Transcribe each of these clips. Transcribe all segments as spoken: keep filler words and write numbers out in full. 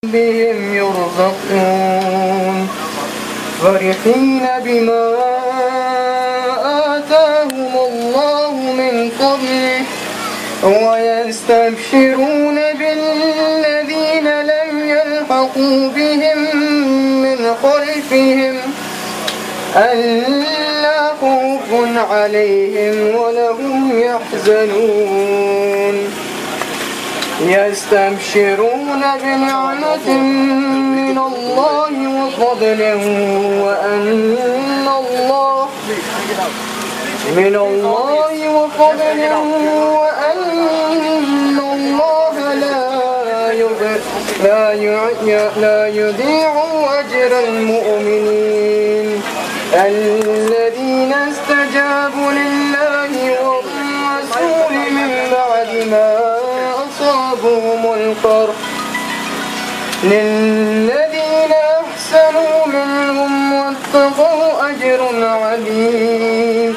بهم يرزقون فرحين بما آتاهم الله من قبله ويستبشرون بالذين لم يلحقوا بهم من خلفهم ألا خوف عليهم ولا هم يحزنون يستبشرون بنعمة من الله وفضل وأن الله من الله وفضل وأن الله لا لا يضيع أجر المؤمنين الذين استجابوا لله والرسول من بعد ما أصابهم القرح للذين أحسنوا منهم واتقوا أجر عظيم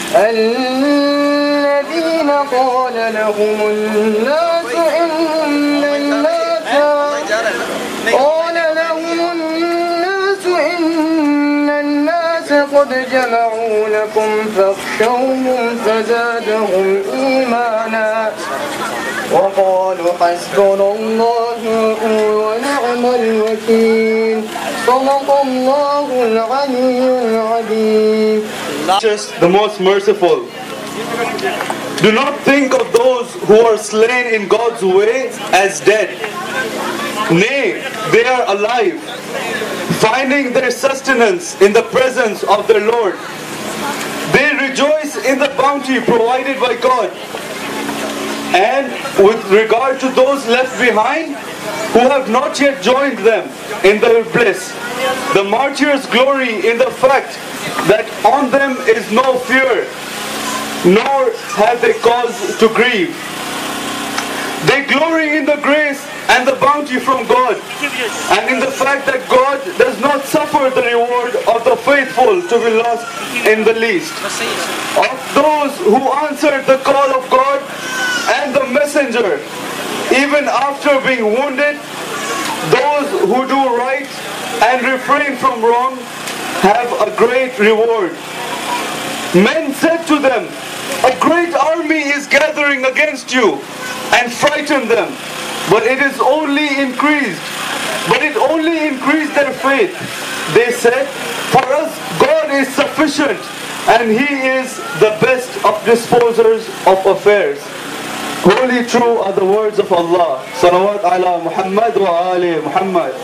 الذين قال لهم الناس إن الناس قال لهم الناس إن الناس قد جمعوا لكم فاخشوهم فزادهم إيمانا وقالوا حسبنا الله ونعم الوكيل صدق الله العلي العظيم. Just the most merciful. Do not think of those who are slain in God's way as dead. Nay, they are alive, finding their sustenance in the presence of their Lord. They rejoice in the bounty provided by God. And with regard to those left behind who have not yet joined them in their bliss, the martyrs glory in the fact that on them is no fear, nor have they cause to grieve. They glory in the grace and the bounty from God, and in the fact that God does not suffer the reward of the faithful to be lost in the least. Of those who answered the call of God and the messenger, even after being wounded, those who do right and refrain from wrong have a great reward. Men said to them, "A great army is gathering against you," and frightened them. But it is only increased. But it only increased their faith. They said, "For us God is sufficient, and He is the best of disposers of affairs." Holy true are the words of Allah. Salawat ala Muhammad wa ali Muhammad.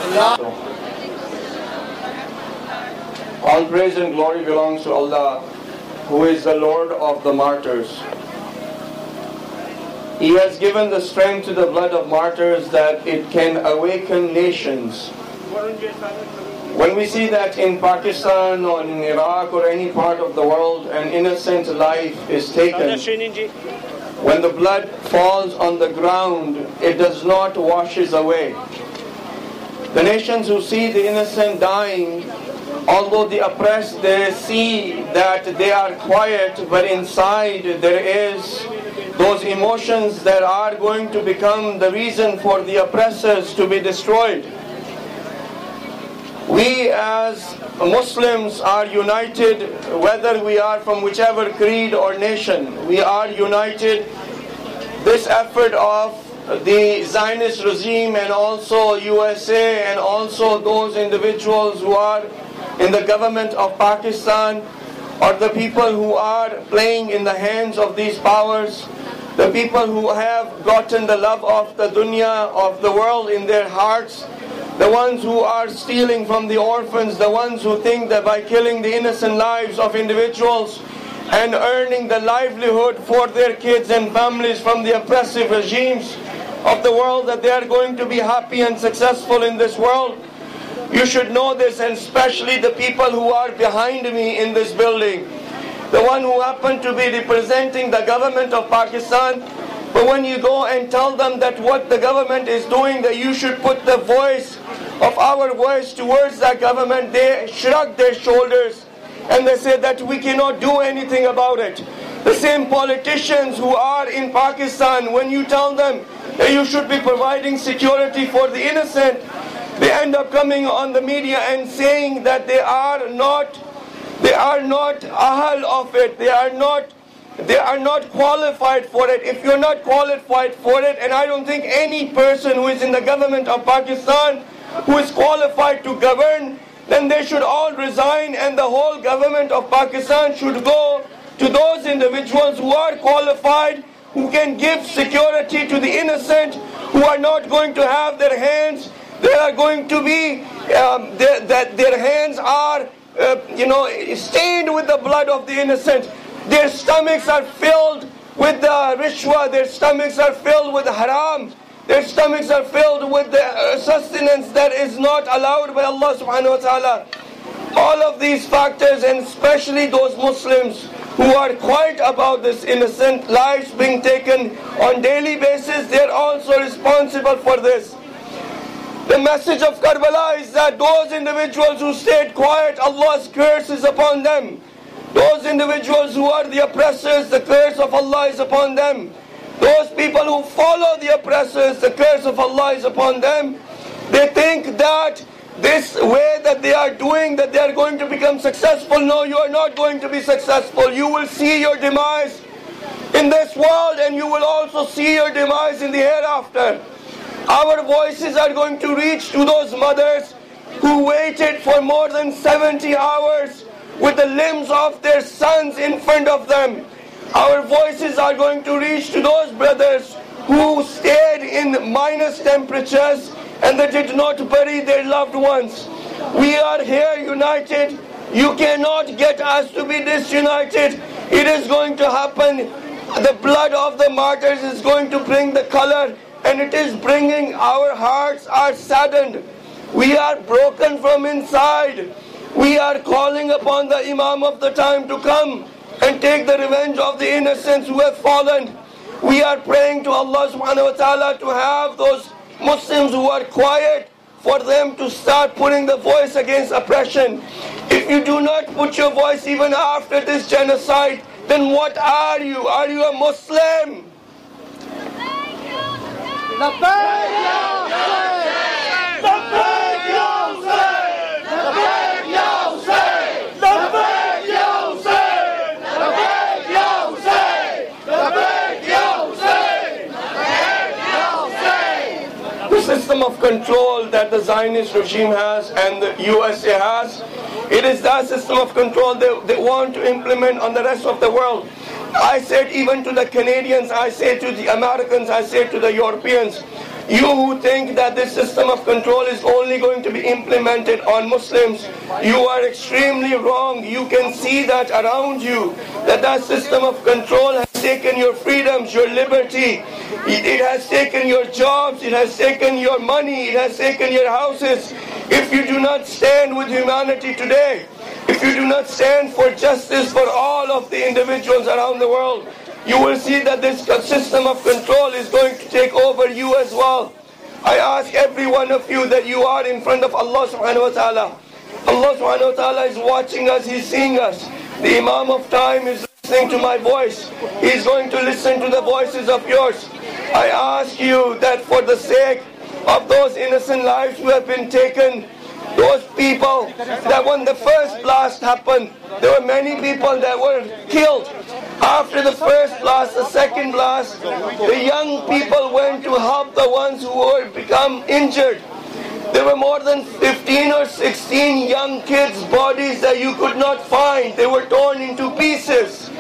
All praise and glory belongs to Allah, who is the Lord of the martyrs. He has given the strength to the blood of martyrs that it can awaken nations. When we see that in Pakistan or in Iraq or any part of the world an innocent life is taken, when the blood falls on the ground, it does not washes away. The nations who see the innocent dying, although the oppressed, they see that they are quiet, but inside there is those emotions that are going to become the reason for the oppressors to be destroyed. We as Muslims are united, whether we are from whichever creed or nation. We are united. This effort of the Zionist regime and also U S A and also those individuals who are in the government of Pakistan, or the people who are playing in the hands of these powers, the people who have gotten the love of the dunya, of the world in their hearts, the ones who are stealing from the orphans, the ones who think that by killing the innocent lives of individuals and earning the livelihood for their kids and families from the oppressive regimes of the world, that they are going to be happy and successful in this world. You should know this, and especially the people who are behind me in this building. The one who happened to be representing the government of Pakistan. But when you go and tell them that what the government is doing, that you should put the voice of our voice towards that government, they shrug their shoulders and they say that we cannot do anything about it. The same politicians who are in Pakistan, when you tell them that you should be providing security for the innocent, They end up coming on the media and saying that they are not, they are not ahl of it. They are not, they are not qualified for it. If you're not qualified for it, and I don't think any person who is in the government of Pakistan who is qualified to govern, then they should all resign, and the whole government of Pakistan should go to those individuals who are qualified, who can give security to the innocent, who are not going to have their hands, they are going to be, um, their, that their hands are, uh, you know, stained with the blood of the innocent. Their stomachs are filled with the rishwa, their stomachs are filled with haram, their stomachs are filled with the uh, sustenance that is not allowed by Allah subhanahu wa ta'ala. All of these factors, and especially those Muslims who are quiet about this innocent lives being taken on daily basis, they are also responsible for this. The message of Karbala is that those individuals who stayed quiet, Allah's curse is upon them. Those individuals who are the oppressors, the curse of Allah is upon them. Those people who follow the oppressors, the curse of Allah is upon them. They think that this way that they are doing, that they are going to become successful. No, you are not going to be successful. You will see your demise in this world, and you will also see your demise in the hereafter. Our voices are going to reach to those mothers who waited for more than seventy hours with the limbs of their sons in front of them. Our voices are going to reach to those brothers who stayed in minus temperatures and they did not bury their loved ones. We are here united. You cannot get us to be disunited. It is going to happen. The blood of the martyrs is going to bring the color, and it is bringing, our hearts are saddened. We are broken from inside. We are calling upon the Imam of the time to come and take the revenge of the innocents who have fallen. We are praying to Allah subhanahu wa ta'ala to have those Muslims who are quiet, for them to start putting the voice against oppression. If you do not put your voice even after this genocide, then what are you? Are you a Muslim? System of control that the Zionist regime has and the U S A has, it is that system of control they, they want to implement on the rest of the world. I said even to the Canadians, I say to the Americans, I say to the Europeans, you who think that this system of control is only going to be implemented on Muslims, you are extremely wrong. You can see that around you, that that system of control has taken your freedoms, your liberty. It has taken your jobs, it has taken your money, it has taken your houses. If you do not stand with humanity today, if you do not stand for justice for all of the individuals around the world, you will see that this system of control is going to take over you as well. I ask every one of you that you are in front of Allah subhanahu wa ta'ala. Allah subhanahu wa ta'ala is watching us, He's seeing us. The Imam of time is listening to my voice. He's going to listen to the voices of yours. I ask you that for the sake of those innocent lives who have been taken, those people that when the first blast happened, there were many people that were killed. After the first blast, the second blast, the young people went to help the ones who were become injured. There were more than fifteen or sixteen young kids' bodies that you could not find. They were torn into pieces.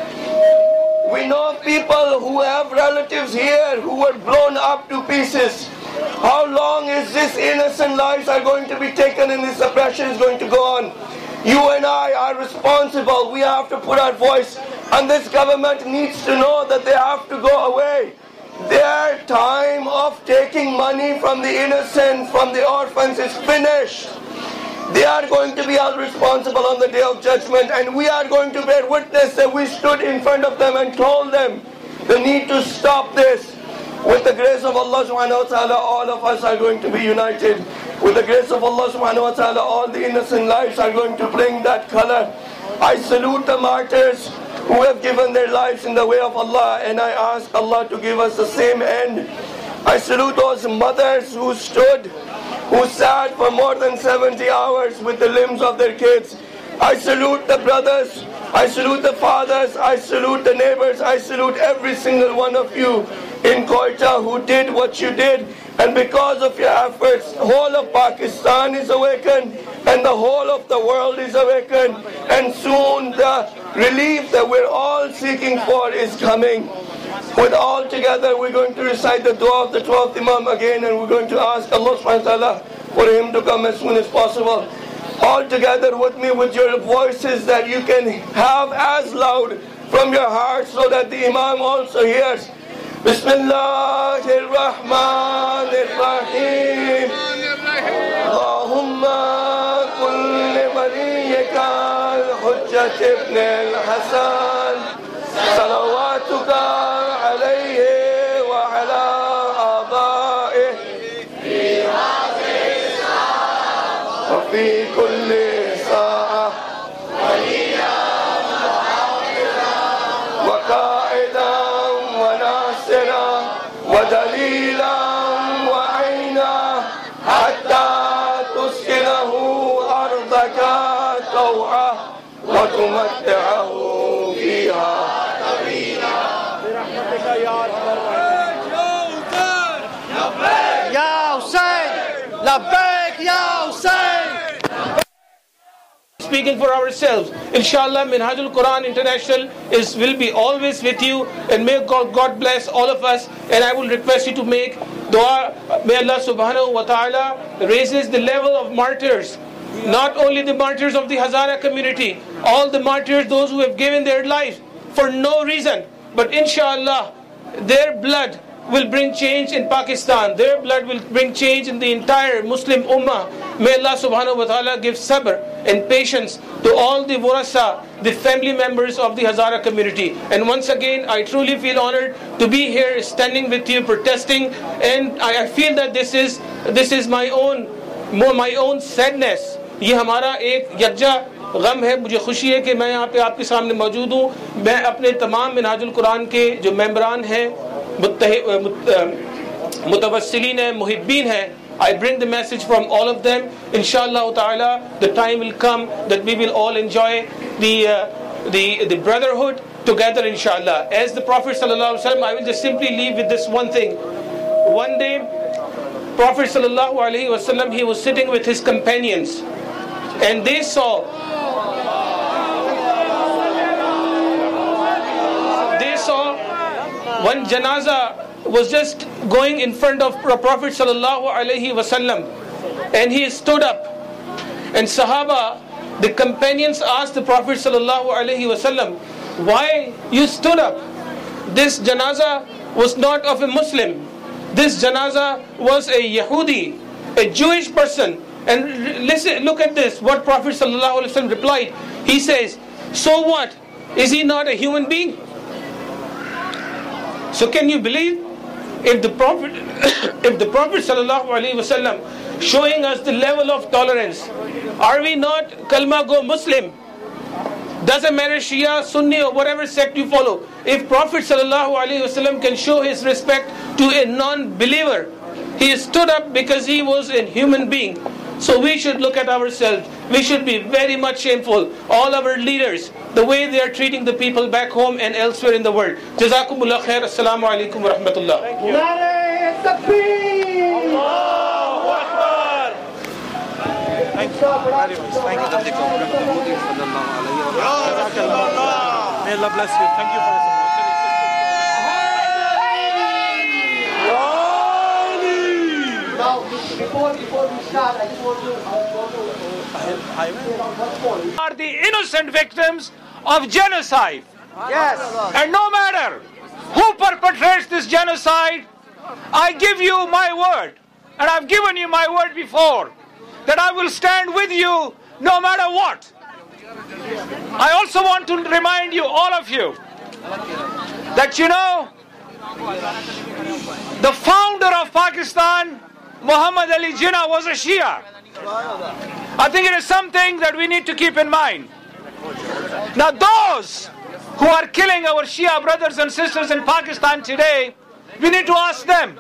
We know people who have relatives here who were blown up to pieces. How long is this innocent lives are going to be taken and this oppression is going to go on? You and I are responsible. We have to put our voice, and this government needs to know that they have to go away. Their time of taking money from the innocent, from the orphans is finished. They are going to be held responsible on the day of judgment, and we are going to bear witness that we stood in front of them and told them the need to stop this. With the grace of Allah subhanahu wa ta'ala, all of us are going to be united. With the grace of Allah subhanahu wa ta'ala, all the innocent lives are going to bring that color. I salute the martyrs who have given their lives in the way of Allah, and I ask Allah to give us the same end. I salute those mothers who stood who sat for more than seventy hours with the limbs of their kids. I salute the brothers, I salute the fathers, I salute the neighbors, I salute every single one of you in Quetta who did what you did. And because of your efforts, the whole of Pakistan is awakened and the whole of the world is awakened. And soon the relief that we're all seeking for is coming. With all together, we're going to recite the dua of the twelfth Imam again, and we're going to ask Allah subhanahu wa ta'ala for him to come as soon as possible. All together with me with your voices that you can have as loud from your heart so that the Imam also hears. Bismillahir Rahmanir Rahim. Allahumma kulli waliyika al-Hujjat ibn al-Hasan salawatuka alayhi wa ala abaihi fi hadhihi as-sa'a wa fi kulli sa'a waliyan muhafidan wa qa'idan wa nasiran wa dalilan wa 'aynan hatta tuskinahu ardaka taw'an wa tumatti'ahu fiha Ya Hussein! Labbaik Ya Hussein! Speaking for ourselves, inshallah, Minhajul Quran International is will be always with you, and may God, God bless all of us. And I will request you to make dua. May Allah subhanahu wa ta'ala raises the level of martyrs, not only the martyrs of the Hazara community, all the martyrs, those who have given their lives for no reason, but inshallah their blood will bring change in Pakistan. Their blood will bring change in the entire Muslim Ummah. May Allah subhanahu wa ta'ala give sabr and patience to all the Warasa, the family members of the Hazara community. And once again, I truly feel honored to be here standing with you, protesting, and I, I feel that this is this is my own my own sadness. ये हमारा एक यज्जा गम है. मुझे खुशी है कि मैं यहाँ पे आपके सामने मौजूद हूँ. मैं अपने तमाम मिनहाजुल कुरान के जो मेंबरान हैं, मुतवस्सिलीन हैं, मुहिब्बीन हैं, I bring the message from all of them. Inshallah ta'ala, the time will come that we will all enjoy the uh, the the brotherhood together, inshallah. As the Prophet sallallahu alaihi wasallam, I will just simply leave with this one thing. One day, Prophet sallallahu alaihi wasallam, he was sitting with his companions, and they saw they saw one janaza was just going in front of Prophet sallallahu alaihi wasallam, and he stood up, and Sahaba, the companions, asked the Prophet sallallahu alaihi wasallam, why you stood up? This janaza was not of a Muslim. This janaza was a Yahudi, a Jewish person. And listen, look at this, what Prophet sallallahu alaihi wasallam replied. He says, so what? Is he not a human being? So can you believe? If the Prophet, if the Prophet sallallahu alaihi wasallam showing us the level of tolerance, are we not kalma go Muslim? Doesn't matter Shia, Sunni, or whatever sect you follow. If Prophet sallallahu alaihi wasallam can show his respect to a non-believer, he stood up because he was a human being. So we should look at ourselves. We should be very much shameful. All our leaders, the way they are treating the people back home and elsewhere in the world. Jazakumullah khair. Assalamu alaikum wa rahmatullah. Thank you. Nare Takbir! Allahu Akbar! Thank you very much. Thank you. May Allah bless you. Thank you for your support. Before, before we start, I just want to... Are the innocent victims of genocide. Yes. And no matter who perpetrates this genocide, I give you my word, and I've given you my word before, that I will stand with you no matter what. I also want to remind you, all of you, that you know, the founder of Pakistan, Muhammad Ali Jinnah, was a Shia. I think it is something that we need to keep in mind. Now those who are killing our Shia brothers and sisters in Pakistan today, we need to ask them,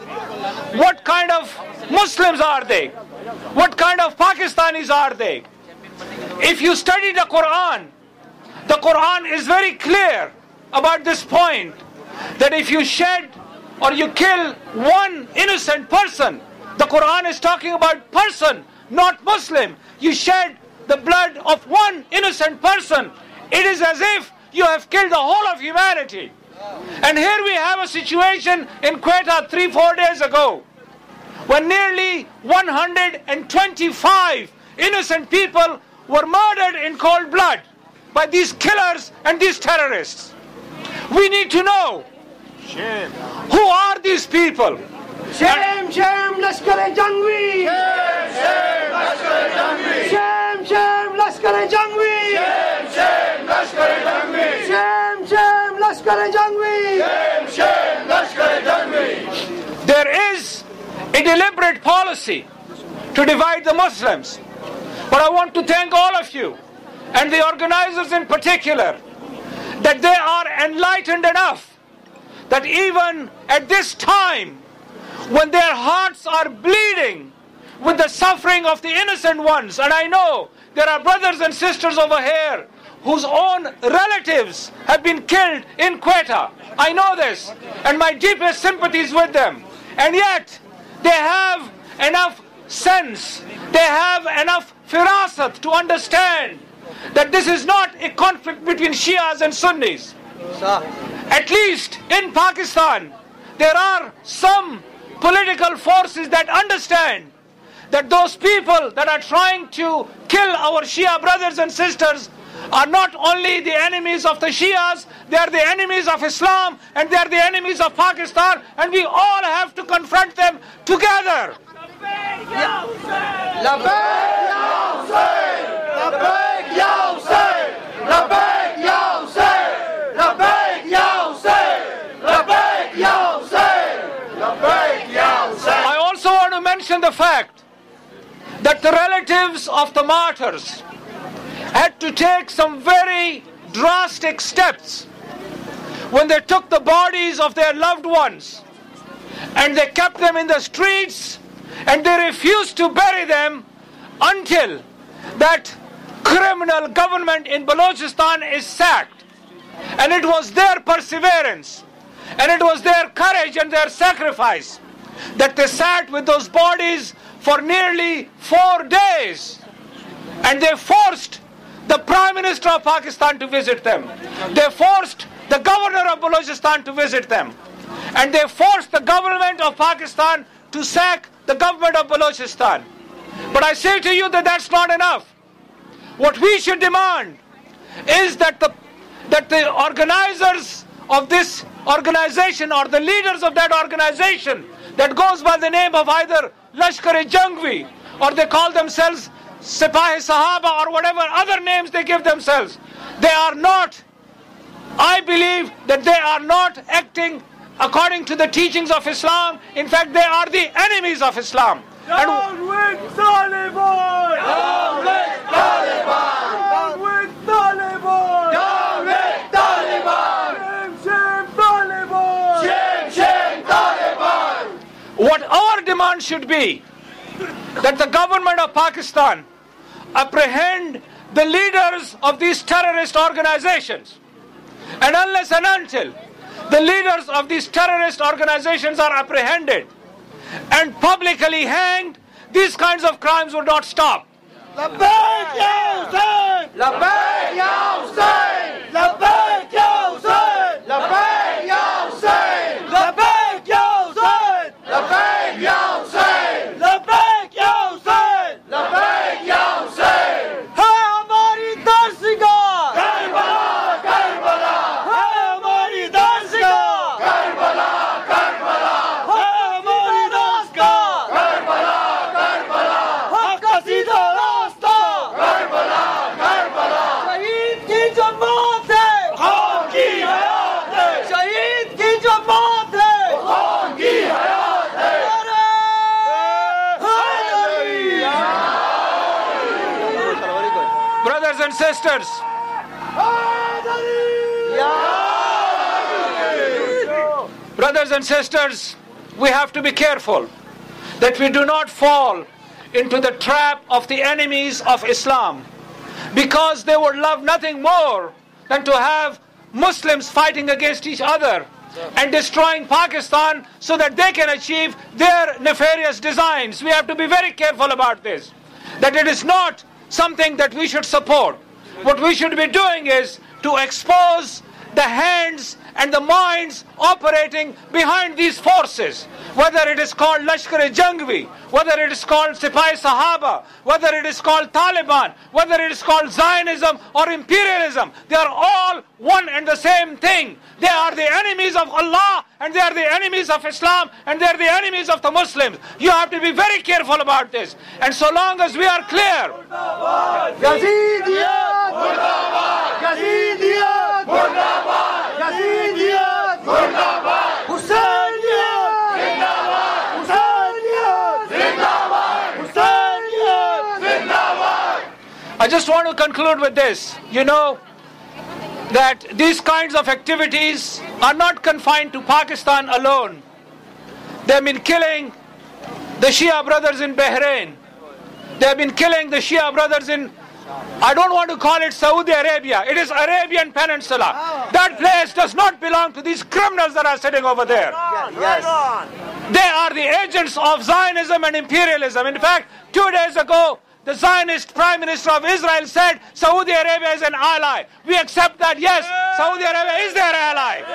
what kind of Muslims are they? What kind of Pakistanis are they? If you study the Quran, the Quran is very clear about this point, that if you shed or you kill one innocent person, the Quran is talking about person, not Muslim. You shed the blood of one innocent person, it is as if you have killed the whole of humanity. And here we have a situation in Quetta three, four days ago, when nearly one hundred twenty-five innocent people were murdered in cold blood by these killers and these terrorists. We need to know, shame. Who are these people? Shame, shame, Lashkar-e-Jangvi! Shame, shame, Lashkar-e-Jangvi! Shame, shame, Lashkar-e-Jangvi! Shame, shame, Lashkar-e-Jangvi! Shame, shame, Lashkar-e-Jangvi! Shame, shame, Lashkar-e-Jangvi! There is a deliberate policy to divide the Muslims. But I want to thank all of you, and the organizers in particular, that they are enlightened enough that even at this time, when their hearts are bleeding with the suffering of the innocent ones, and I know there are brothers and sisters over here whose own relatives have been killed in Quetta. I know this, and my deepest sympathies with them. And yet, they have enough sense, they have enough firasat to understand that this is not a conflict between Shias and Sunnis. At least in Pakistan, there are some political forces that understand that those people that are trying to kill our Shia brothers and sisters are not only the enemies of the Shias, they are the enemies of Islam, and they are the enemies of Pakistan, and we all have to confront them together. Labbaik ya Hussein! Labbaik ya Hussein! Labbaik ya Hussein! Labbaik ya Hussein! Labbaik ya Hussein! Labbaik ya Hussein! I also want to mention the fact that the relatives of the martyrs had to take some very drastic steps when they took the bodies of their loved ones and they kept them in the streets and they refused to bury them until that criminal government in Balochistan is sacked. And it was their perseverance and it was their courage and their sacrifice that they sat with those bodies for nearly four days, and they forced the Prime Minister of Pakistan to visit them. They forced the Governor of Balochistan to visit them. And they forced the government of Pakistan to sack the government of Balochistan. But I say to you that that's not enough. What we should demand is that the, that the organizers of this organization, or the leaders of that organization that goes by the name of either Lashkar-e-Jangvi, or they call themselves Sipahi-Sahaba, or whatever other names they give themselves, they are not, I believe that they are not acting according to the teachings of Islam. In fact, they are the enemies of Islam. Down with Taliban! Down with Taliban! Down with Taliban! Down with Taliban! Shame, shame, Taliban! Shame, shame, Taliban! What our demand should be, that the government of Pakistan apprehend the leaders of these terrorist organizations. And unless and until the leaders of these terrorist organizations are apprehended and publicly hanged, these kinds of crimes will not stop. Labbaik ya Hussein! Labbaik ya Hussein! Labbaik ya Hussein! Labbaik ya Hussein! Labbaik ya Hussein! Labbaik ya Hussein! Labbaik ya Hussein! Labbaik ya Hussein! Hai hamari darsigah! Karbala! Karbala! Hai hamari darsigah! Karbala! Karbala! Hai hamari darsigah! Karbala! Karbala! Haq ka seedha rasta! Karbala! Karbala! Shaheed ki jo maut hai, khaun ki hayat hai! Shaheed ki jo maut hai, khaun ki hayat hai! Brothers and sisters, brothers brothers and sisters, we have to be careful that we do not fall into the trap of the enemies of Islam, because they would love nothing more than to have Muslims fighting against each other and destroying Pakistan so that they can achieve their nefarious designs. We have to be very careful about this, that it is not something that we should support. What we should be doing is to expose the hands and the minds operating behind these forces, whether it is called Lashkar-e-Jangvi, whether it is called Sipai Sahaba, whether it is called Taliban, whether it is called Zionism or imperialism. They are all one and the same thing. They are the enemies of Allah, and they are the enemies of Islam, and they are the enemies of the Muslims. You have to be very careful about this. And so long as we are clear, Yazidiyat Murdabad! Yazidiyat Murdabad! Yazidiyat Murdabad! Hussainiyat Zindabad! Hussainiyat Zindabad! Hussainiyat Zindabad! I just want to conclude with this. You know that these kinds of activities are not confined to Pakistan alone. They have been killing the Shia brothers in Bahrain. They have been killing the Shia brothers in, I don't want to call it Saudi Arabia. It is Arabian Peninsula. That place does not belong to these criminals that are sitting over there. Yes. They are the agents of Zionism and imperialism. In fact, two days ago, the Zionist Prime Minister of Israel said Saudi Arabia is an ally. We accept that, yes, Saudi Arabia is their ally.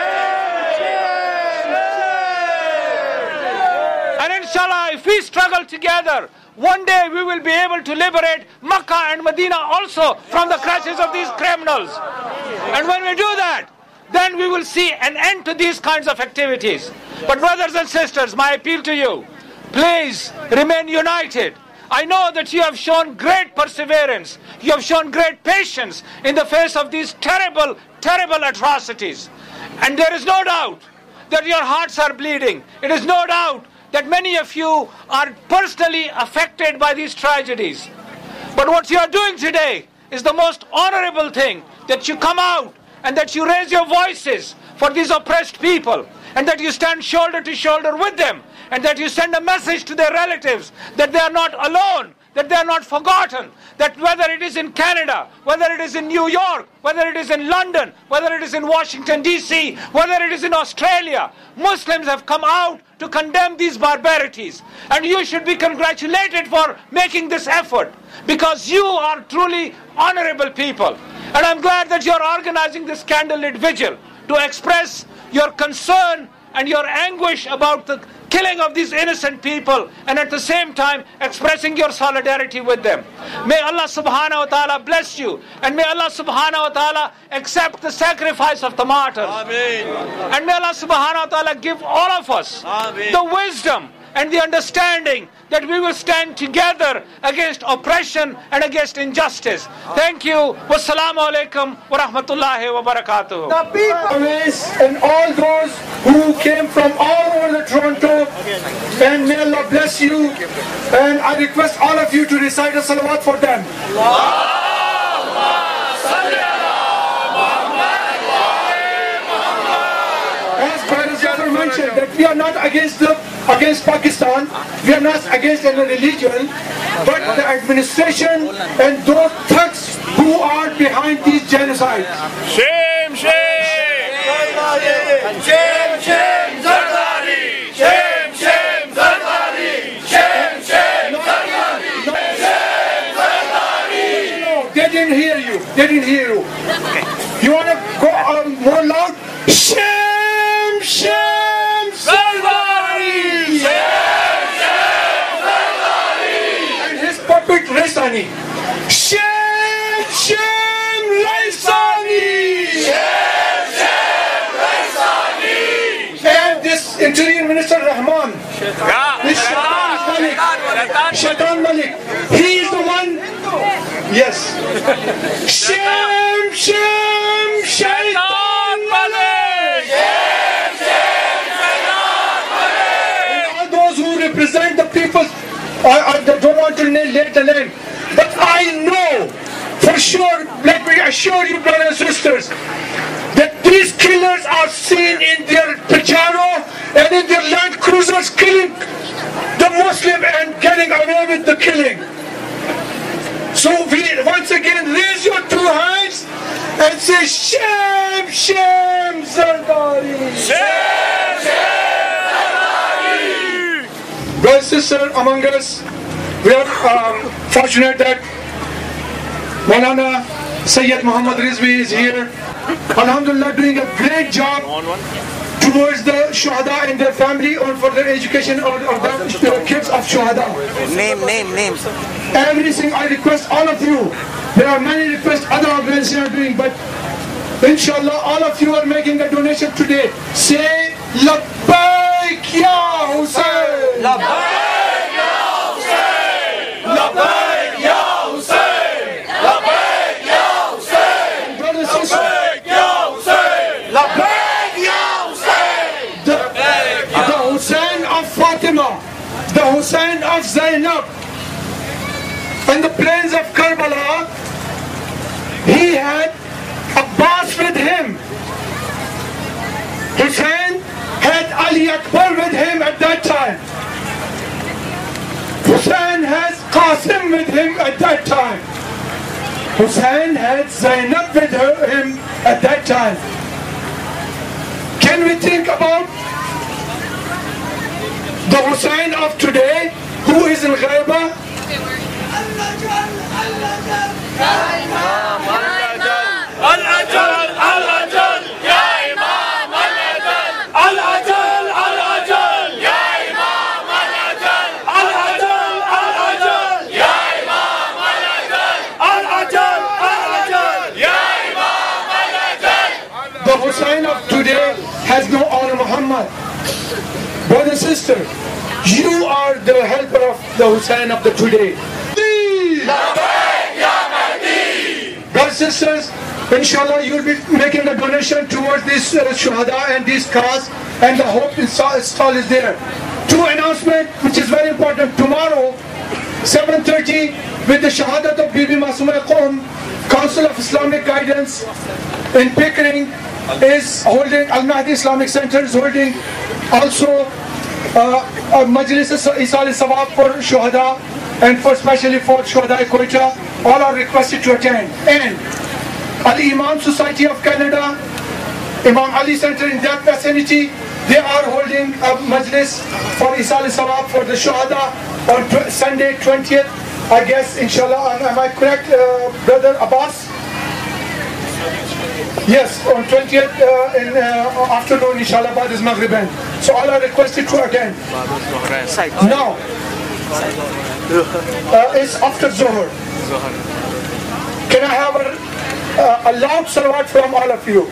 And inshallah, if we struggle together, one day we will be able to liberate Makkah and Medina also from the clutches of these criminals. And when we do that, then we will see an end to these kinds of activities. But brothers and sisters, my appeal to you, please remain united. I know that you have shown great perseverance. You have shown great patience in the face of these terrible, terrible atrocities. And there is no doubt that your hearts are bleeding. It is no doubt that many of you are personally affected by these tragedies. But what you are doing today is the most honorable thing, that you come out and that you raise your voices for these oppressed people, and that you stand shoulder to shoulder with them, and that you send a message to their relatives that they are not alone, that they are not forgotten, that whether it is in Canada, whether it is in New York, whether it is in London, whether it is in Washington D C, whether it is in Australia, Muslims have come out to condemn these barbarities. And you should be congratulated for making this effort, because you are truly honorable people. And I'm glad that you're organizing this candlelit vigil to express your concern and your anguish about the killing of these innocent people, and at the same time expressing your solidarity with them. May Allah subhanahu wa ta'ala bless you, and may Allah subhanahu wa ta'ala accept the sacrifice of the martyrs. Ameen. And may Allah subhanahu wa ta'ala give all of us Ameen. The wisdom and the understanding that we will stand together against oppression and against injustice. Thank you. Wassalamu alaikum wa rahmatullahi wa barakatuh. The people and all those who came from all over the Toronto, and may Allah bless you. And I request all of you to recite a salawat for them. As Brother Jafar mentioned, that we are not against the against Pakistan, we are not against any religion, but the administration and those thugs who are behind these genocides. Shame, shame! Shame, shame, Zardari! Shame, shame, Zardari! Shame, shame, Zardari! Shame, Zardari! No, they didn't hear you. They didn't hear you. You want to go um, more loud? Shame, shame, Zardari! Shame, shame, Zardari! And his puppet Raisani. Shame, shame, Raisani! Shame, shame, Raisani! And this Interior Minister Rahman, this Shaitan Malik, Shaitan Malik, he is the one. Yes. Shame, shame, Shaitan Malik! Shame, shame, Shaitan Malik! And all those who represent the people, I, I don't want to name the name, but I know for sure, let me assure you, brothers and sisters, that these killers are seen in their Pajero and in their Land Cruisers killing the Muslim and getting away with the killing. So we once again raise your two hands and say, shame, shame, Zardari. Shame, shame, Zardari. Brothers and sisters among us, we are um, fortunate that Maulana Sayyid Muhammad Rizvi is here. Alhamdulillah, doing a great job towards the Shuhada and their family, or for their education, or, or the, the kids of Shuhada. Name, name, names. Everything I request all of you. There are many requests other organizations are doing, but inshallah all of you are making a donation today. Say Labbaik Ya Hussein! Labbaik Ya Hussein! Labbaik Ya Hussein! Labbaik Ya Hussein! Brothers and sisters, Labbaik Ya Hussein! Labbaik Ya Hussein! the, the Hussein of Fatima, the Hussein of Zainab, on the plains of Karbala, he had Abbas with him. Hussein had Ali Akbar with him at that time. Hussein has Qasim with him at that time. Hussein had Zainab with her, him at that time. Can we think about the Hussein of today who is in Ghaiba? Al-Ajal, Al-Ajal, Ya Imam Al-Ajal! Al-Ajal, Al-Ajal, Ya Imam Al-Ajal! Al-Ajal, Al-Ajal, Ya Imam Al-Ajal! Al-Ajal, Al-Ajal, Ya Imam Al-Ajal! The Hussein of today has no honor Muhammad. Brother and sister, you are the helper of the Hussein of the today. Labbaik Ya Mahdi! Brothers and sisters, inshallah you will be making a donation towards this uh, Shuhada and this cause, and the hope install stall is there. Two announcements which is very important. Tomorrow, seven thirty, with the Shahadat of Bibi Masuma Qom, Council of Islamic Guidance in Pickering is holding, Al-Mahdi Islamic Center is holding also uh, a Majlis Isal Sawab for Shuhada and for especially for Shuhada Quetta. All are requested to attend. And Al-Imam Society of Canada, Imam Ali Center in that vicinity, they are holding a Majlis for Isal Sawab for the Shuhada on tw Sunday twentieth, I guess, inshallah. Am, am I correct, uh, Brother Abbas? Yes, on twentieth uh, in uh, afternoon, inshallah, by this Maghriban. So all are requested to attend. Now, uh, it's after Zohar. Can I have a, uh, a loud salawat from all of you?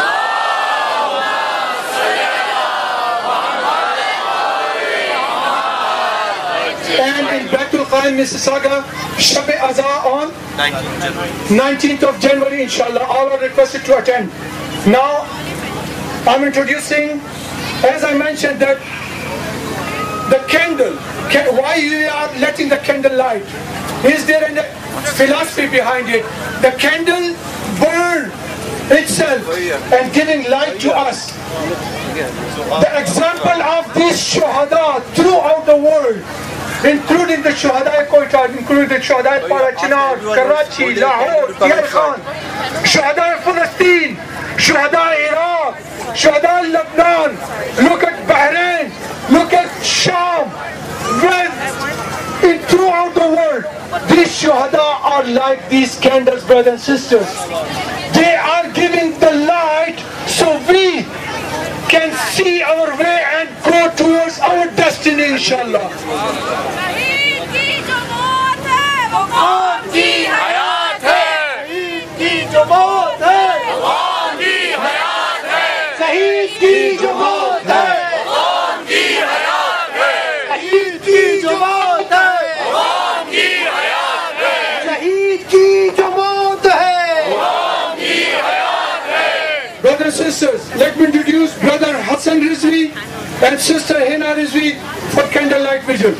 And in Baitul Qaim, Mississauga, Shab-e Azaa on nineteenth of January, inshallah. All are requested to attend. Now, I'm introducing, as I mentioned, that the candle, can, why we are letting the candle light? Is there a philosophy behind it? The candle burn itself and giving light to us. The example of these Shuhada throughout the world, including the Shuhada Quetta, including the Shuhada Parachinar, Karachi, Lahore, Diyar Khan, Shuhada Palestine, Shuhada Iraq, Shuhada Lebanon, look at Bahrain, look at Sham, when in throughout the world, these Shuhada are like these candles, brothers and sisters. They are giving the light so we can see our way and go towards our destiny, inshallah. Brothers and sisters, let me introduce Brother Hassan Rizvi and Sister Hina Rizvi for candlelight vigil.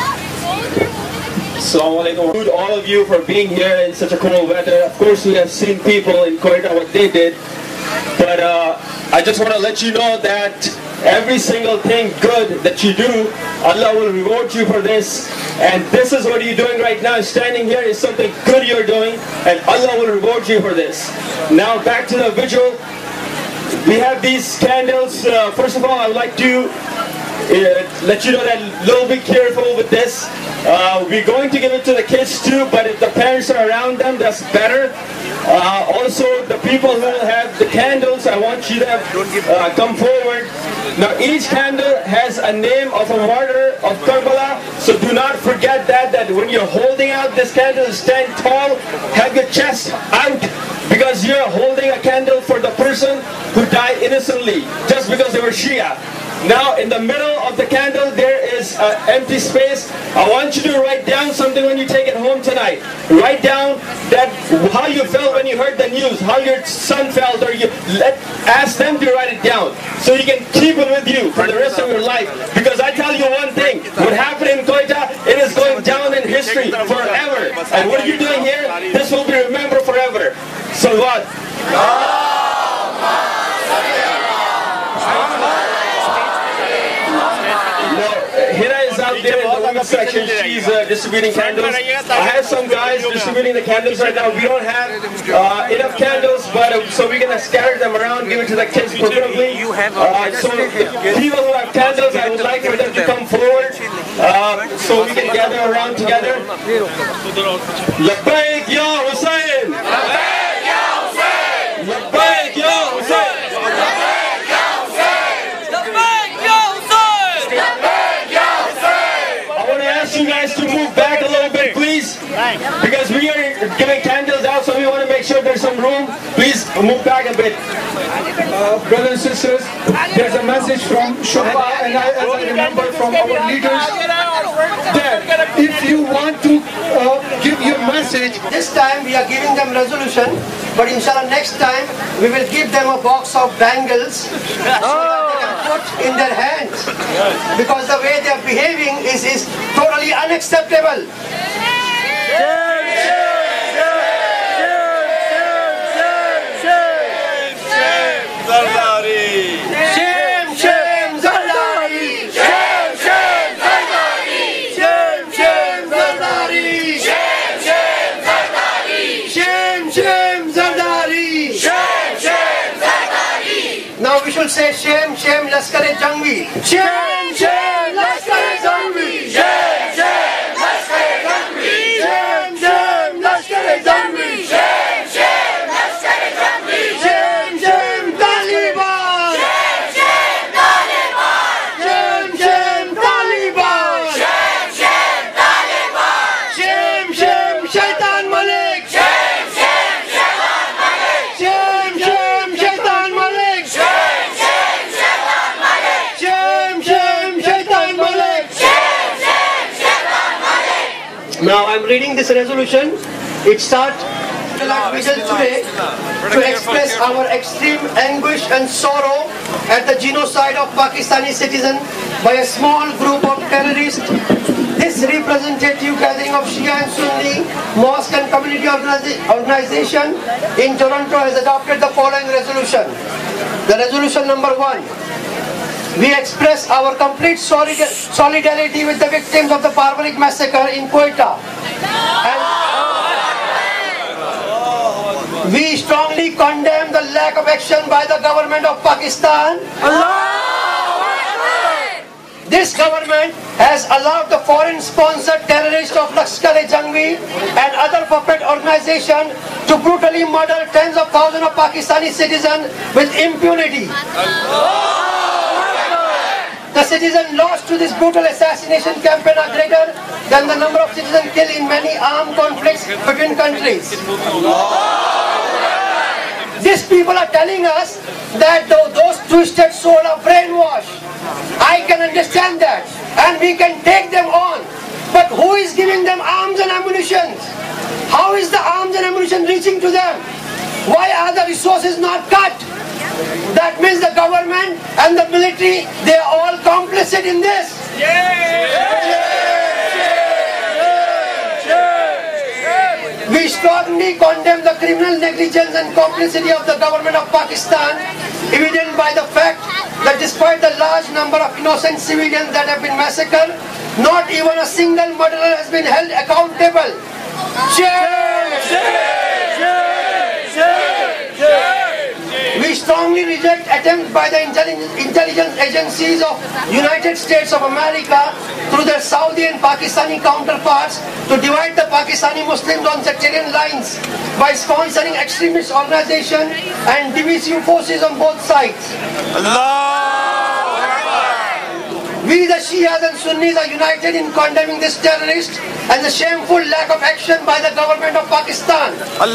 Assalamu alaikum. Thank all of you for being here in such a cool weather. Of course, we have seen people in Quetta what they did. but uh, I just want to let you know that every single thing good that you do, Allah will reward you for this. And this is what you're doing right now. Standing here is something good you're doing, and Allah will reward you for this. Now back to the vigil. We have these candles. Uh, first of all, I would like to uh, let you know that a little bit careful with this. Uh, we're going to give it to the kids too, but if the parents are around them, that's better. Uh, also, the people who will have the candles, I want you to uh, come forward. Now, each candle has a name of a martyr of Karbala, so do not forget that, that when you're holding out this candle, stand tall, have your chest out, because you're holding a candle for the person who died innocently, just because they were Shia. Now, in the middle of the candle, there is an empty space. I want you to write down something when you take it home tonight. Write down that how you felt when you heard the news, how your son felt, or you let ask them to write it down, so you can keep it with you for the rest of your life. Because I tell you one thing, what happened in Quetta, it is going down in history forever. And what you're doing here, this will be remembered forever. So what? Hira is out there in the women's section. She's uh, distributing candles. I have some guys distributing the candles right now. We don't have uh, enough candles, but uh, so we're going to scatter them around, give it to the kids preferably. Uh, so the people who have candles, I would like for them to come forward uh, so we can gather around together. Labbaik ya Hussein! Labbaik ya Hussein! Labbaik ya Hussein! You guys to move back a little bit, please, because we are giving candles out, so we want to make sure there's some room. Please move back a bit. Uh, brothers and sisters, there's a message from Shubha, and I, as I remember from our leaders, that if you want to uh, give your message, this time we are giving them resolution, but inshallah next time we will give them a box of bangles so that they can put in their hands, because the way they are behaving is, is totally unacceptable. Shame, shame, Zardari! Shame, shame, Zardari! Shame, shame, Zardari! Shame, shame, Zardari! Shame, shame, Zardari! Shame, shame, Zardari! Now we should say shame, shame, Lashkar-e-Jhangvi. Shame, shame, Lashkar-e-Jhangvi! Shame, shame, Lashkar-e-Jhangvi! Shame, shame, Lashkar-e-Jhangvi! Shame, shame, Lashkar-e-Jhangvi! Shame, shame, Taliban! Shame, shame, Taliban! Shame, shame, Taliban! Shame, shame, Taliban! Shame, shame, Shaitan Malik! Shame, shame, Shaitan Malik! Shame, shame, Shaitan Malik! Shame, shame, Shaitan Malik! Shame, shame, Shaitan Malik! Shame, shame, Shaitan Malik! Now I'm reading this resolution. It starts today to express our extreme anguish and sorrow at the genocide of Pakistani citizens by a small group of terrorists. This representative gathering of Shia and Sunni mosque and community organization in Toronto has adopted the following resolution. The resolution number one. We express our complete solidarity with the victims of the barbaric massacre in Quetta. And we strongly condemn the lack of action by the government of Pakistan. This government has allowed the foreign-sponsored terrorists of Lashkar-e-Jhangvi and other puppet organizations to brutally murder tens of thousands of Pakistani citizens with impunity. The citizen lost to this brutal assassination campaign are greater than the number of citizens killed in many armed conflicts between countries. These people are telling us that those twisted souls are brainwashed. I can understand that, and we can take them on. But who is giving them arms and ammunition? How is the arms and ammunition reaching to them? Why are the resources not cut? That means the government and the military, they are all complicit in this. We strongly condemn the criminal negligence and complicity of the government of Pakistan, evident by the fact that despite the large number of innocent civilians that have been massacred, not even a single murderer has been held accountable. We strongly reject attempts by the intelligence agencies of United States of America through their Saudi and Pakistani counterparts to divide the Pakistani Muslims on sectarian lines by sponsoring extremist organizations and divisive forces on both sides. We the Shias and Sunnis are united in condemning this terrorist and the shameful lack of action by the government of Pakistan.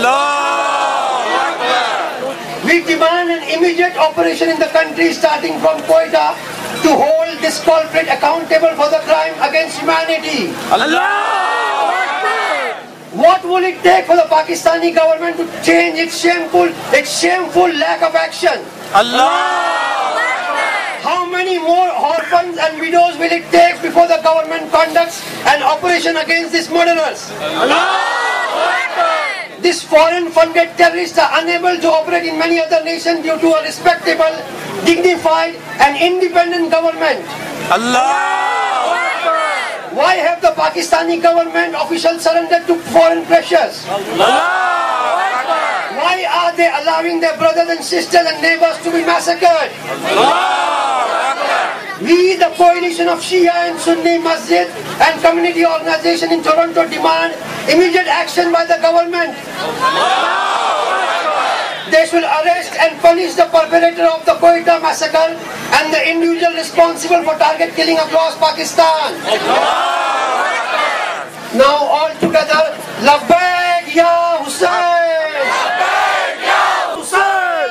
We demand an immediate operation in the country starting from Quetta to hold this culprit accountable for the crime against humanity. What will it take for the Pakistani government to change its shameful, its shameful lack of action? How many more orphans and widows will it take before the government conducts an operation against these murderers? These foreign-funded terrorists are unable to operate in many other nations due to a respectable, dignified and independent government. Why have the Pakistani government officials surrendered to foreign pressures? Why are they allowing their brothers and sisters and neighbors to be massacred? We, the coalition of Shia and Sunni Masjid and community organization in Toronto, demand immediate action by the government. They should arrest and punish the perpetrator of the Quetta massacre and the individual responsible for target killing across Pakistan. Now all together, Labbaik Ya Hussain! Labbaik Ya Hussain!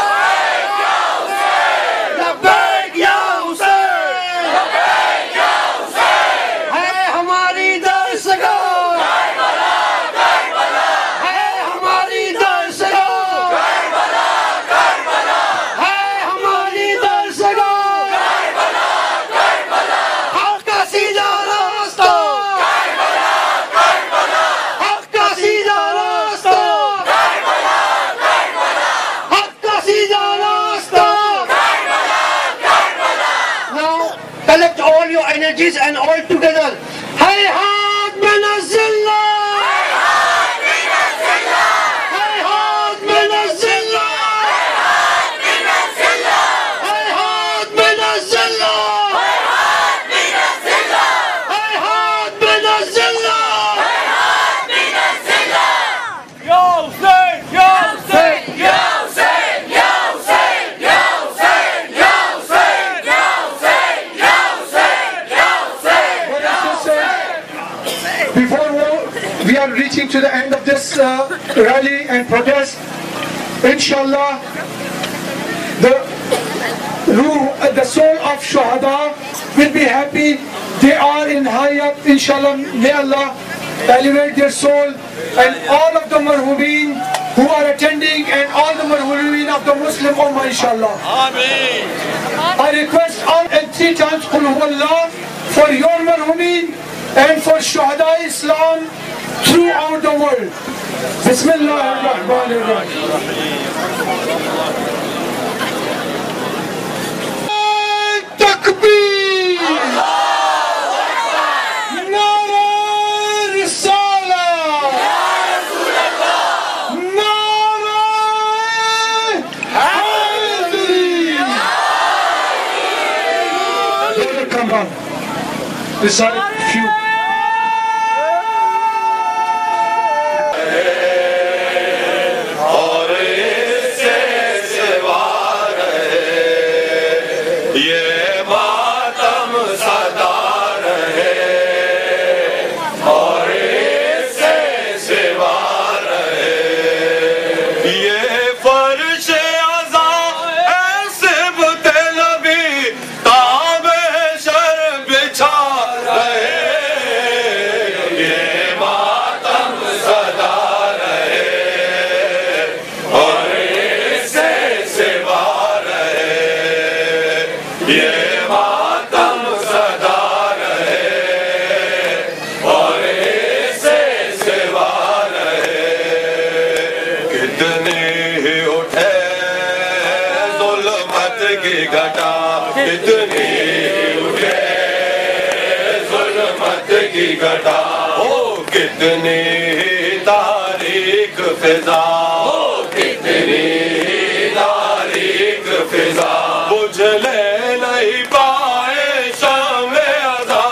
Labbaik Ya Hussain! Labbaik Ya Hussain! Hai hamari darsako! Karbala, Karbala! Hai hamari darsako! Karbala, Karbala! Hai hamari darsako! Karbala, Karbala! Haq ka seedha rasta! Karbala, Karbala! Haq ka seedha rasta! Karbala, Karbala! Haq ka seedha rasta! Karbala, Karbala! Now collect all your energies and all together. Hayhat min az-zillah! Hayhat min az-zillah! Hayhat min az-zillah! Hayhat min az-zillah! Hayhat min az-zillah! Hayhat min az-zillah! Hayhat min az-zillah! Ya Hussein! Ya Hussein! Ya Hussein! Ya Hussein! Ya Hussein! Ya Hussein! Ya Hussein! Ya Hussein! Ya Hussein! Brothers and sisters, before we are reaching to the end of this uh, rally and protest, inshallah, the ruh, uh, the soul of Shuhada will be happy. They are in Hayat, inshallah. May Allah elevate their soul, and all of the marhumeen who are attending and all the marhumeen of the Muslim Ummah, inshallah. Ameen. I request all and three times Qul Huwallah for your marhumeen and for Shuhada Islam throughout the world. Bismillah ar-Rahman ar-Rahim. Takbir! Nara Risala! Nara Haydari! Brother, come on. Recite a few. और इससे सिवा रहे ये मातम सदा रहे और इससे सिवा रहे ये फर्श अज़ा ऐसे बुते लबी ताबे शर बिछा रहे घटा हो कितनी तारीख फिजा हो कितनी तारीख फिजा बुझले नहीं पाए शामे अज़ा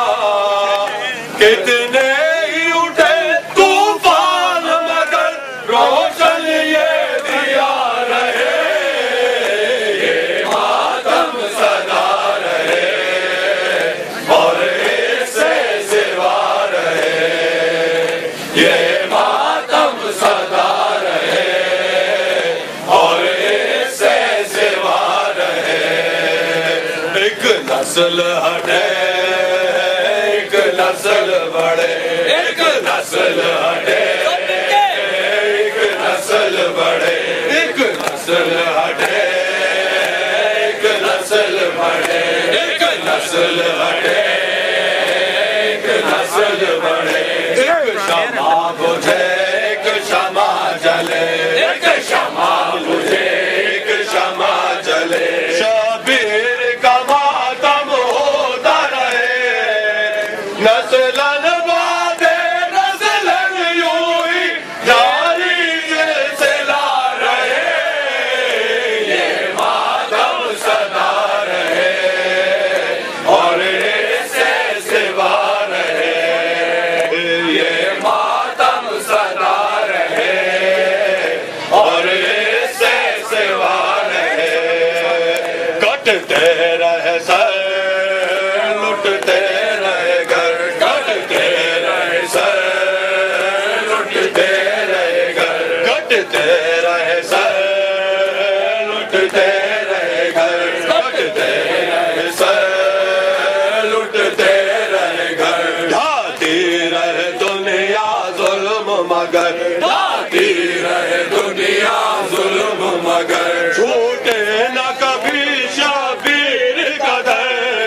कितने ही उठे तूफान मगर रोशन ये दिया रहे ये मातम सदा रहे और इससे सिवा रहे ये मातम सदा रहे और इससे सिवा रहे एक नस्ल हटे एक नस्ल बढ़े एक नस्ल हटे एक नस्ल बढ़े एक नस्ल हटे एक नस्ल बढ़े एक नस्ल हटे एक नस्ल बढ़े एक क्षमा बुझे एक क्षमा जले एक क्षमा बुझे एक क्षमा जले शबीर का मातम होता रहे नस्लन बादे नस्लन यूं ही जारी सिलसिला रहे ये मातम सदा रहे और इससे सिवा रहे ये मातम सदा रहे और इससे सिवा रहे कटते रहे सर लुटते रहे घर कटते रहे सर लुटते रहे घर कटते रहे सर लुटते रहे घर कटते रहे सर लुटते रहे घर ढाती रहे दुनिया जुल्म मगर ढाती रहे दुनिया जुल्म मगर छूटे न कभी शबीर का दर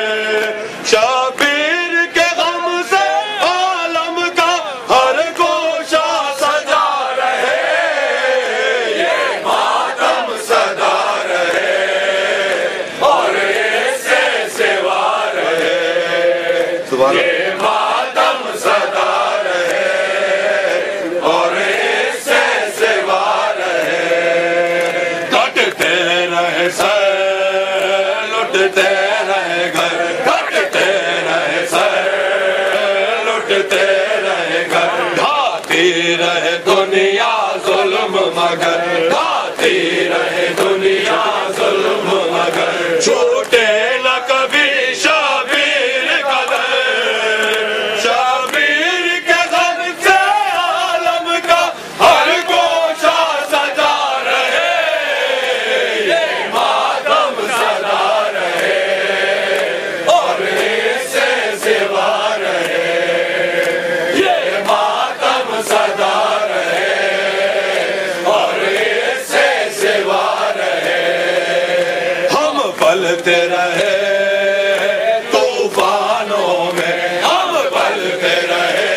शबीर के गम से आलम का हर गोशा सजा रहे ये मातम सदा रहे और इससे सिवा रहे ये मातम सदा रहे और इससे सिवा रहे कटते रहे सर लुटते रहे घर कटते रहे सर लुटते रहे घर ढाती रहे दुनिया जुल्म मगर ढाती रहे दुनिया जुल्म मगर छूटे न कभी शबीर का दर शबीर के गम से आलम का हर गोशा सजा रहे ये मातम सदा रहे और इससे सिवा रहे ये मातम सदा रहे और इससे सिवा रहे हम पलते रहे तूफानों में हम पलते रहे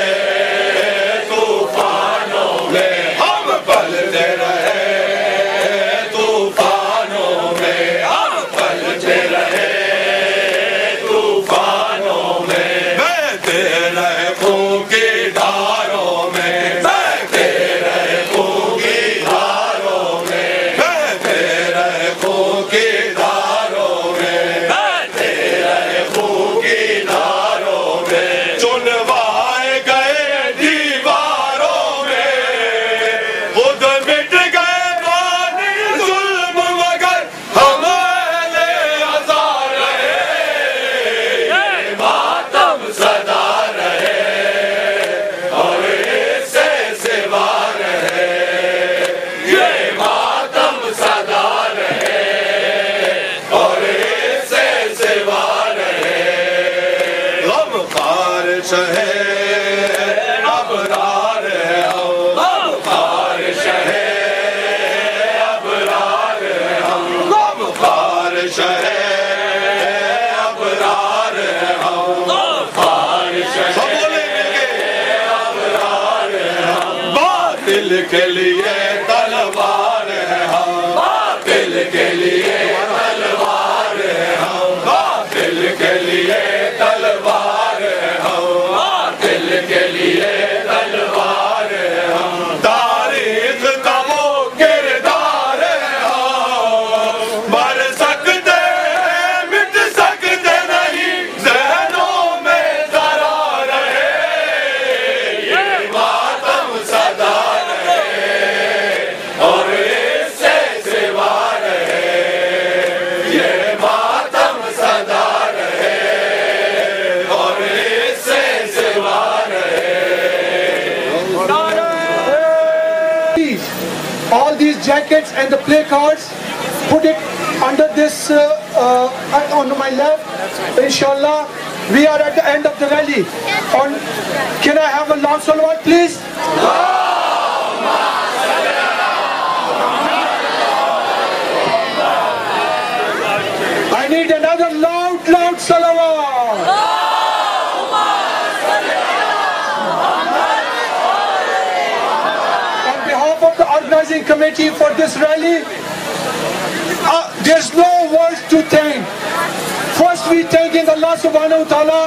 तूफानों में हम पलते रहे तूफानों में हम पलते रहे तूफानों में बहते रहे खून की धारों में बहते रहे खून की धारों में बहते रहे खून की धारों में बहते रहे खून की धारों में चुनवाए गए दीवारों में खुद मिट गए बानी जुल्म मगर हम अहले अज़ा रहे ये मातम सदा रहे और इससे सिवा रहे ये मातम सदा रहे और इससे सिवा रहे गम खारिश है अबरार है हम गम खारिश है अबरार है हम गम खारिश है अबरार है हम गम खारिश है सब बोलेंगे अबरार है हम बातिल के लिए तलवार है हम बातिल के लिए तलवार है हम बातिल के लिए तलवार है हम बातिल के all these jackets and the play cards, put it under this, uh, uh, on my left, inshallah. We are at the end of the rally. On, can I have a long salawat, please? I need another loud, loud salawat. On behalf of the organizing committee for this rally, uh, there's no words to thank. First, we thanking Allah subhanahu wa ta'ala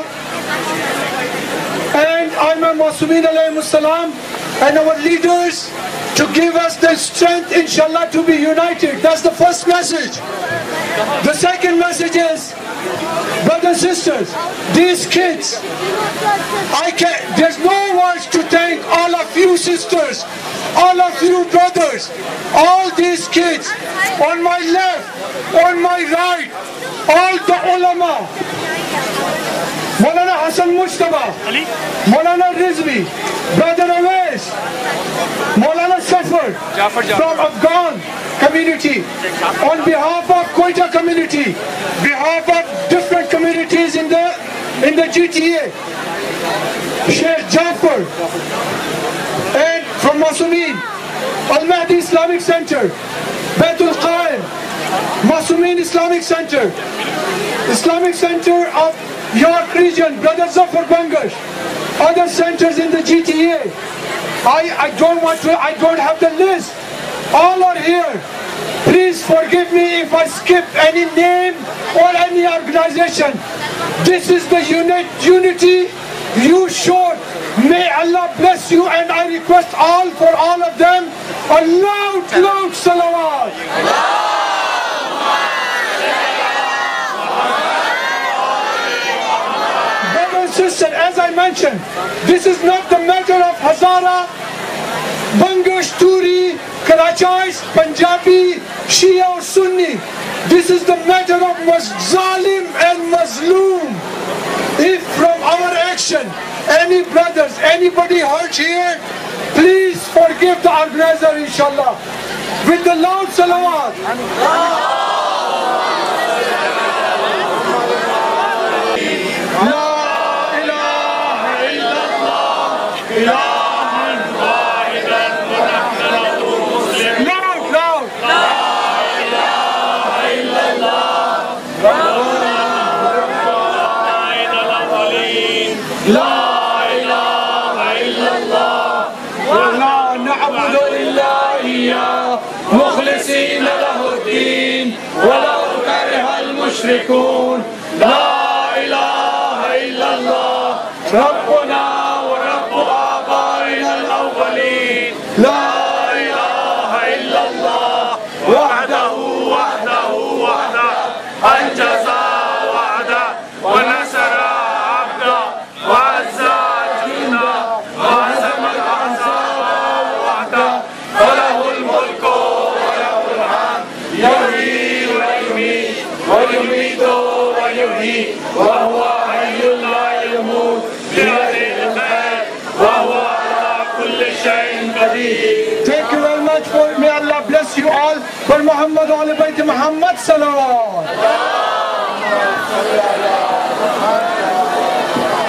and Imam Masumeen alayhi salam and our leaders to give us the strength, inshallah, to be united. That's the first message. The second message is, brothers and sisters, these kids, I can, there's no words to thank all of you sisters, all of you brothers, all these kids, on my left, on my right, all the ulama, Maulana Hassan Mustafa, Maulana Rizvi, Brother Awais, Maulana Safar from Afghan community, on behalf of Quetta community, behalf of different communities in the in the G T A, Sheikh Jafar, and from Masumeen, Al-Mahdi Islamic Center, Baitul Qaim, Masumeen Islamic Center, Islamic Center of York region, Brother Zafar Bangash, other centers in the G T A. I, I don't want to, I don't have the list. All are here. Please forgive me if I skip any name or any organization. This is the unit, unity you showed. May Allah bless you, and I request all for all of them a loud, loud salawat. Sister, as I mentioned, this is not the matter of Hazara, Bangash, Turi, Karachais, Punjabi, Shia or Sunni. This is the matter of Zalim and Mazloom. If from our action, any brothers, anybody hurt here, please forgive the organizer, inshallah. With the loud salawat. مخلصين له الدين ولو كره المشركون لا إله إلا الله ربنا ورب آبائنا الأولين لا إله إلا الله وحده وحده وحده أنجز وعده ونصر عبده وعزى جنده وهزم الأحزاب وحده وله الملك يحيي ويميت ويميت ويحيي وهو حي لا يموت بيده الخير وهو على كل شيء قدير. Thank you very much for, may Allah bless you all. For Muhammad wa ali Bayt Muhammad salawat.